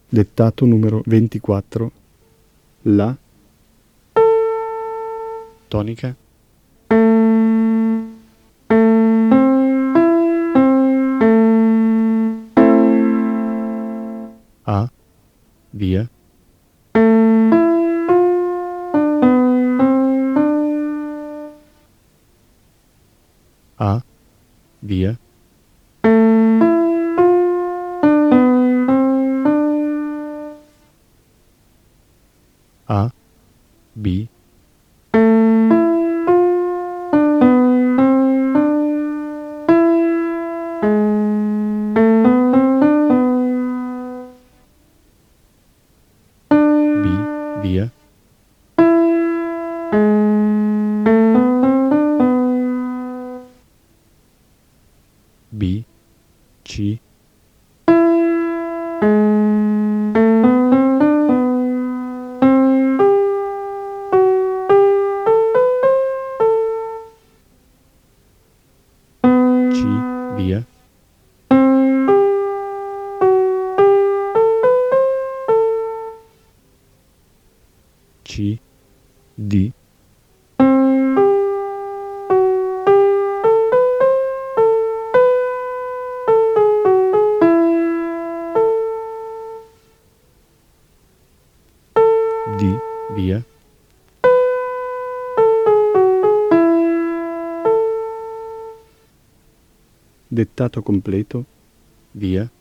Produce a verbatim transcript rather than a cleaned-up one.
Dettato numero ventiquattro. La tonica A via A via A B B via B C C via C D D via dettato completo via